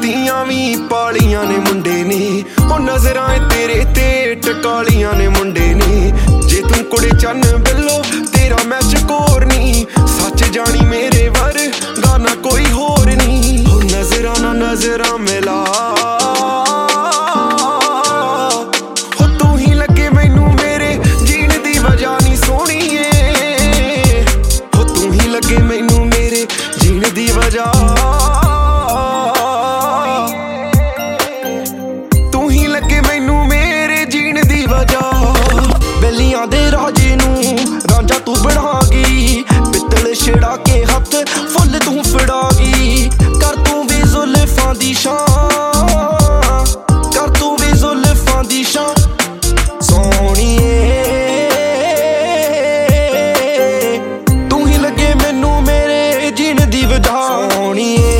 ਧੀਆਂ ਵੀ ਪਾਲੀਆਂ ਨੇ ਮੁੰਡੇ ਨੇ, ਉਹ ਨਜ਼ਰਾਂ ਤੇਰੇ ਤੇ ਟਕਾਲੀਆਂ ਨੇ ਮੁੰਡੇ ਨੇ। ਜੇ ਤੂੰ ਕੁੜੇ ਚੰਨ ਬਿੱਲੋ ਤੇਰਾ ਮੈਚ ਕੋਰ ਨੀ, ਸੱਚ ਜਾਣੀ ਮੇਰੇ ਵਰਗਾ ਨਾ ਕੋਈ ਹੋਰ ਨੀ। ਉਹ ਨਜ਼ਰਾਂ ਨਾ ਨਜ਼ਰਾਂ ਮਿਲਾ, ਹੋ ਤੂੰ ਹੀ ਲੱਗੇ ਮੈਨੂੰ ਮੇਰੇ ਜੀਣ ਦੀ ਵਜ੍ਹਾ ਨੀ ਸੋਹਣੀਏ, ਹੋ ਤੂੰ ਹੀ ਲੱਗੇ ਮੈਨੂੰ ਮੇਰੇ ਜੀਣ ਦੀ ਵਜ੍ਹਾ, ਤੂੰ ਹੀ ਲੱਗੇ ਮੈਨੂੰ ਮੇਰੇ ਜੀਣ ਦੀ ਵਜ੍ਹਾ। ਬੇਲੀਆਂ ਦੇ ਰਾਜੇ ਨੂੰ ਰਾਂਝਾ ਤੂੰ ਬਣਾ ਗਈ, ਪਿੱਤਲ ਛੇੜਾ ਕੇ ਹੱਥ ਫੁੱਲ ਤੂੰ ਫੜਾ ਗਈ। ਕਰ ਤੂੰ ਵੀ ਜ਼ੁਲਫਾਂ ਦੀ ਸ਼ਾਨ, ਕਰ ਤੂੰ ਵੀ ਜ਼ੁਲਫਾਂ ਦੀ ਸ਼ਾਨ ਸੋਹਣੀਏ, ਤੂੰ ਹੀ ਲੱਗੇ ਮੈਨੂੰ ਮੇਰੇ ਜੀਣ ਦੀ ਵਜ੍ਹਾ ਸੋਹਣੀਏ,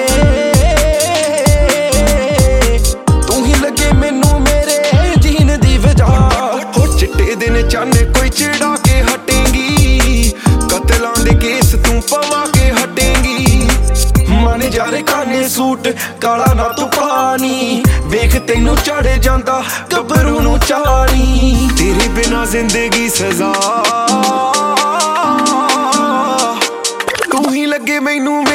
ਤੂੰ ਹੀ ਲੱਗੇ ਮੈਨੂੰ ਮੇਰੇ ਜੀਣ ਦੀ ਵਜ੍ਹਾ। ਹੋ ਚਿੱਟੇ ਦਿਨ ਚੰਨ ਕੋਈ ਚੜਾ ਕੇ ਹਟੇਂਗੀ, ਕਤਲਾਂ ਦੇ ਕੇਸ ਤੂੰ ਪਵਾ ਕੇ ਹਟੇਂਗੀ। ਮਨ ਜਾਰੇ ਖਾਨੇ ਸੂਟ ਕਾਲਾ ਨਾ ਤੂੰ ਪਾਣੀ, ਵੇਖ ਤੈਨੂੰ ਚੜ ਜਾਂਦਾ ਗੱਭਰੂ ਨੂੰ ਚਾਣੀ। ਤੇਰੇ ਬਿਨਾ ਜ਼ਿੰਦਗੀ ਸਜ਼ਾ, ਤੂੰ ਹੀ ਲੱਗੇ ਮੈਨੂੰ